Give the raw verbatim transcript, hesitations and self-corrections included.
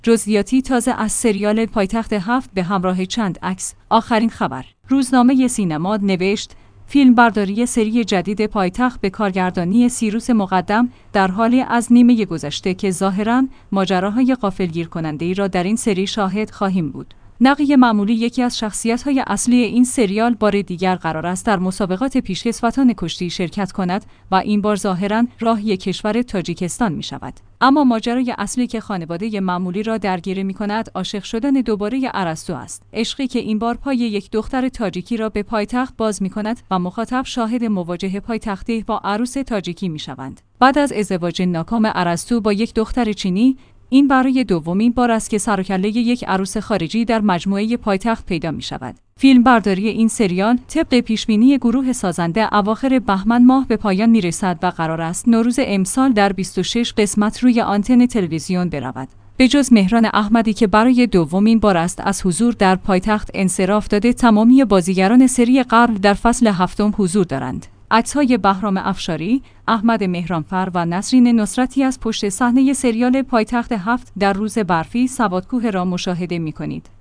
جزئیاتی تازه از سریال پایتخت هفت به همراه چند عکس. آخرین خبر. روزنامه سینما نوشت فیلمبرداری سری جدید پایتخت به کارگردانی سیروس مقدم در حالی از نیمه گذشته که ظاهراً ماجراهای غافلگیر کننده‌ای را در این سری شاهد خواهیم بود. نقی معمولی یکی از شخصیت‌های اصلی این سریال بار دیگر قرار است در مسابقات پیشکسوتان کشتی شرکت کند و این بار ظاهراً راهی کشور تاجیکستان می‌شود. اما ماجرای اصلی که خانواده معمولی را درگیر می‌کند عاشق شدن دوباره ارسطو است. عشقی که این بار پای یک دختر تاجیکی را به پایتخت باز می‌کند و مخاطب شاهد مواجهه پایتختی با عروس تاجیکی می‌شوند. بعد از ازدواج ناکام ارسطو با یک دختر چینی، این برای دومین بار است که سر و کله یک عروس خارجی در مجموعه پایتخت پیدا می شود. فیلم برداری این سریال طبق پیشبینی گروه سازنده اواخر بهمن ماه به پایان می رسد و قرار است نوروز امسال در بیست و شش قسمت روی آنتن تلویزیون برود. به جز مهران احمدی که برای دومین بار است از حضور در پایتخت انصراف داده، تمامی بازیگران سری قبل در فصل هفتم حضور دارند. عکس‌های بهرام افشاری، احمد مهرانفر و نسرین نصرتی از پشت صحنه سریال پایتخت هفت در روز برفی سوادکوه را مشاهده می‌کنید.